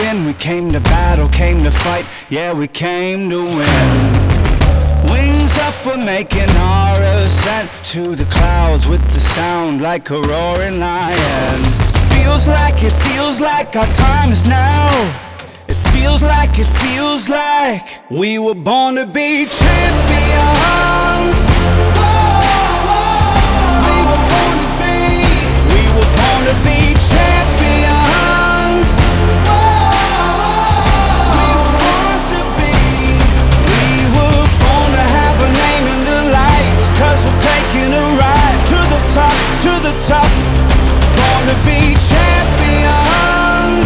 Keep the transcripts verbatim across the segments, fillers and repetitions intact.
begin. We came to battle, came to fight, yeah, we came to win. Wings up, we're making our ascent to the clouds with the sound like a roaring lion. Feels like, it feels like our time is now. It feels like, it feels like we were born to be champions. We were born to be, we were born to be champions. We were born to be, we were born to have a name in the lights, 'cause we're taking a ride to the top, to the top. Born to be champions.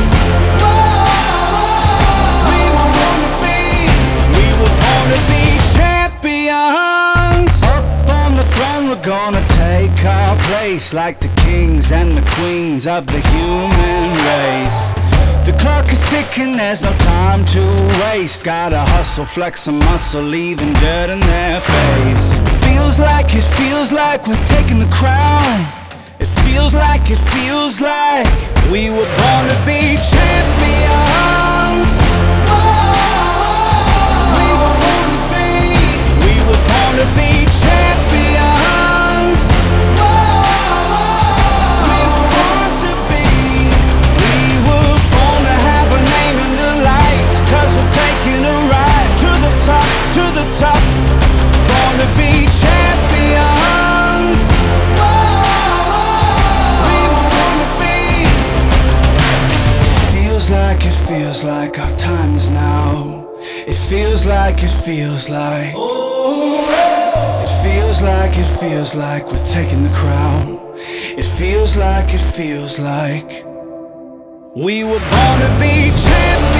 We were born to be, we were born to be champions. Up on the throne, we're gonna take our place like the kings and the queens of the human race. The clock is ticking, there's no time to waste. Gotta hustle, flex some muscle, leaving dirt in their face. Feels like, it feels like we're taking the crown. It feels like, it feels like we were born to be champions. We were born to be, we were born to be champions. We were born to be, we were born to have a name in the lights, 'cause we're taking a ride to the top, to the top. Born to be champions. Like it feels like our time is now. It feels like, it feels like It feels like, it feels like we're taking the crown. It feels like, it feels like we were born to be champions.